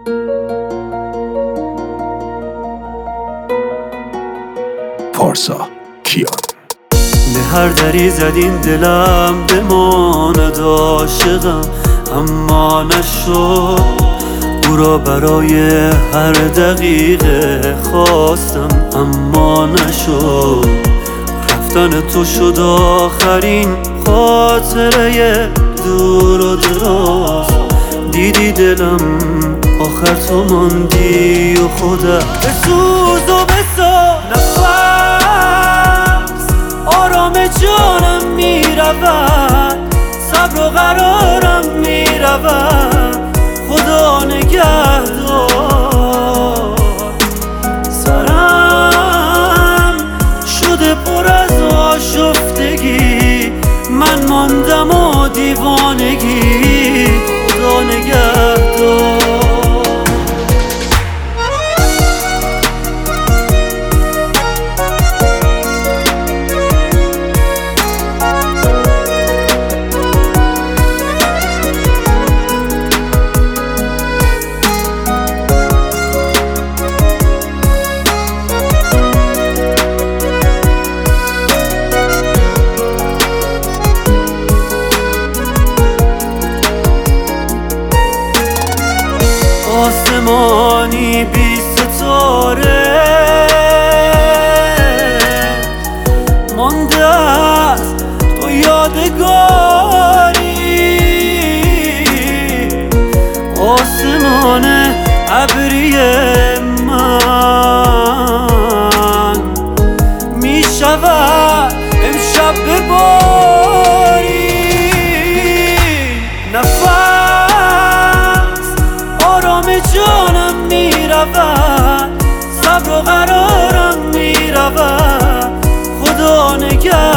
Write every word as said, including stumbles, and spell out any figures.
پارسا کیان. به هر دری زدین دلم بماند عاشقم، اما نشد. او را برای هر دقیقه خواستم، اما نشد. رفتن تو شد آخرین خاطره دور و دراز. دیدی دلم آخر تو ماندی و خودم بسوز و بساز. نفس آرام جانم میرود، صبر و قرارم میرود. خدا نگهدار. سرم شده پر از آشفتگی، من ماندم و دیوانگی. خدا نگهدار. آسمانی بی ستاره مانده است تو یادگاری. آسمان ابری من می شود امشب بباری. نفس آرام جانم میرود، صبر و قرارم میرود. خدا نگه